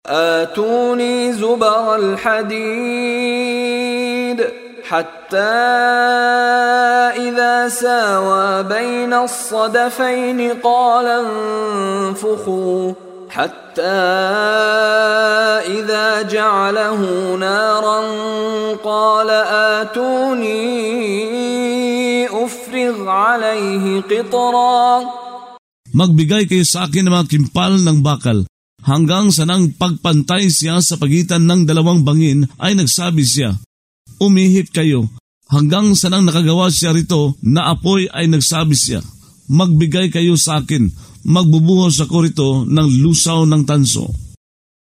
آتوني زبر الحديد حتى إذا ساوى بين الصدفين قال انفخوا حتى إذا جعله نارا قال آتوني أفرغ عليه قطرا. Magbigay kayo sa akin ng mga kimpal ng bakal. Hanggang sa nang pagpantay siya sa pagitan ng dalawang bangin ay nagsabi siya, umihip kayo. Hanggang sa nang nakagawa siya rito na apoy ay nagsabi siya, magbigay kayo sa akin, magbubuhos ako rito ng lusaw ng tanso.